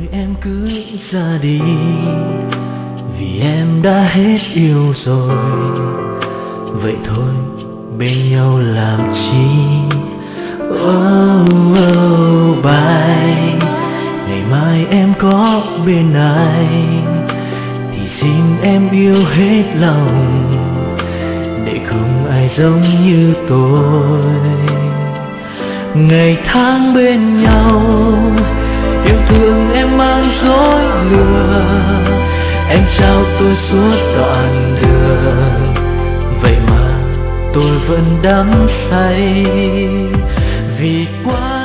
em cứ ra đi, vì em đã hết yêu rồi. Vậy thôi bên nhau làm chi? Oh, oh, bye. Ngày mai em có bên ai thì xin em yêu hết lòng, để không ai giống như tôi. Ngày tháng bên nhau, yêu thương em mang dối lừa, em trao tôi suốt đoạn đường. Vậy mà tôi vẫn đắm say vì quá